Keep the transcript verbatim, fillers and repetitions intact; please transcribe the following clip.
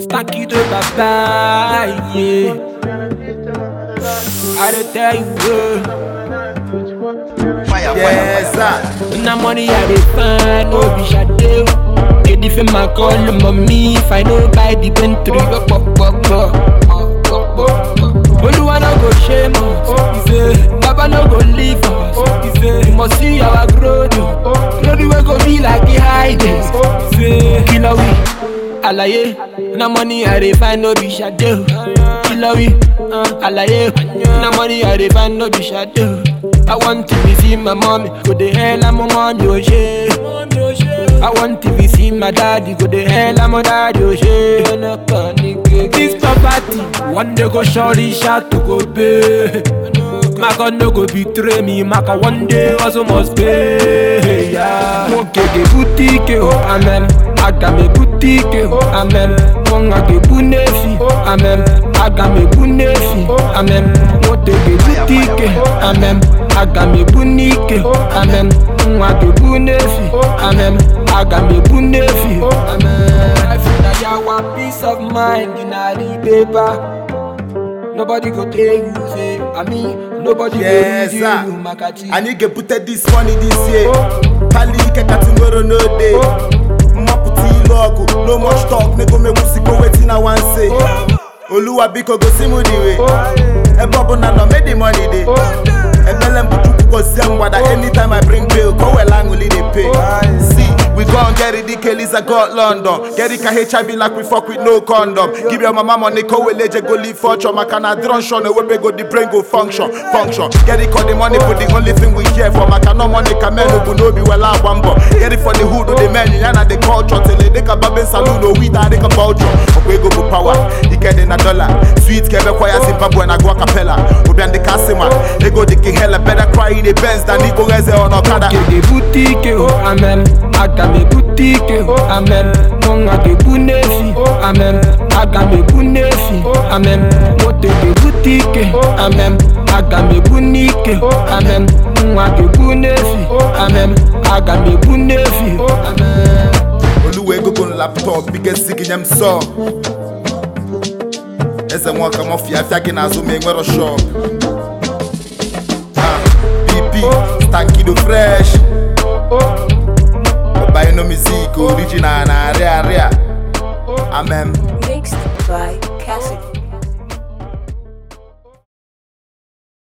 Stanky de bye, yeah. I don't tell you, bro. Fire, yes, sir. When I'm money, I dey find no be shadow. Get defend my call, mommy. If I know buy the Bentley, up, up, up, up. Oluwa no go shame us, he say. Baba no go leave us, he say. You must see our growth, growth we go be like the highest, he say. Killer we, alaye. Na money I dey find no be shadow. Killer we, alaye. Na money I dey find no be shadow. I want to be see my mommy, go the hell I'm on mommy, oh shit. I want to be see my daddy, go the hell I'm on daddy, oh shit. This property, one day go shorty shot to go pay. My God no go betray me, my God one day also must pay. Yeah. Mon kege boutique, oh amen. Aga me boutique, oh amen. Mon age bunefi, amen. Aga me bunefi, amen. Mon kege boutique, amen. Aga me bunique, amen. Mon age bunefi, amen. Aga me bunefi, amen. I feel that you want peace of mind in a paper. Nobody go tell you, say, I mean, nobody yes, go tell you, Makachi. I need to put this money this year. Pali keka tomorrow no day. Maputi logo, no much talk. Nego me musi go waiting I want say. Oluwa biko go simu diwe. Ebobo na no me the money day. Ebelem butu go sem wada anytime I bring bill. Go well anguli they pay. See, we gon' get it. The Kellys I got London. Get it H I V like we fuck with no condom. Give your mama money, go well leje go live fortune. Makana drone show no we go the brain go function, function. Get it 'cause the money but the only thing we care for. Makana money kameno bu no be well a wambo. Get it for the hood the menu yana the culture. Till they ka babe saloon no we ta they ka culture. We go go power. You get in a dollar. Sweet kebe kwaya Zimbabwe na go capella. Obi and the Kasima. They go the hella better cry in the Benz than he go reze on Okada. Kege boutique, oh amen. Aga me boutique, oh amen. Mon age bunefi, amen. Aga me bunefi, amen. Mote ke boutique, amen. Aga me bunique, amen. Mon age bunefi, amen. Aga me bunefi, amen. Oluwe go gon laptop biggest sick in them so. Ese mo ka mo fia fia ke na zo me nwero shop. Ah, B P, Stanky do frère.